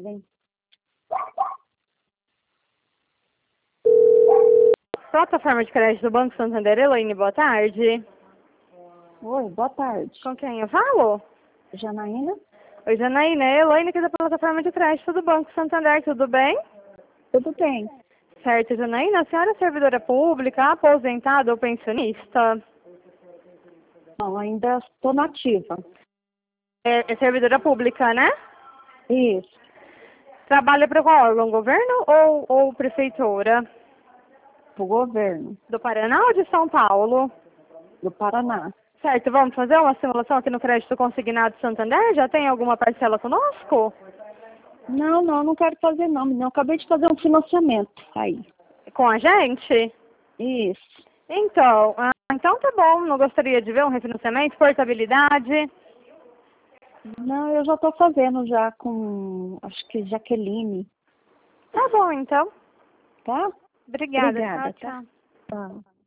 Peraí. Plataforma de crédito do Banco Santander, Elaine, boa tarde. Oi, boa tarde. Com quem eu falo? Janaína? Oi, Janaína, é Elaine aqui da plataforma de crédito do Banco Santander, tudo bem? Tudo bem. Certo, Janaína, a senhora é servidora pública, aposentada ou pensionista? Não, ainda estou nativa. É servidora pública, né? Isso, Trabalha para qual órgão? Governo ou prefeitura? pro governo Do Paraná ou de São Paulo? do Paraná. Certo, vamos fazer uma simulação aqui no crédito consignado Santander? Já tem alguma parcela conosco? Não quero fazer não, menina. Eu acabei de fazer um financiamento aí. Com a gente? Isso. Então, então tá bom. Não gostaria de ver um refinanciamento, portabilidade? Não, eu já estou fazendo já com, acho que Jaqueline, Tá bom, então. tá? Obrigada. Obrigada, Tchau, tchau. tá? Tá.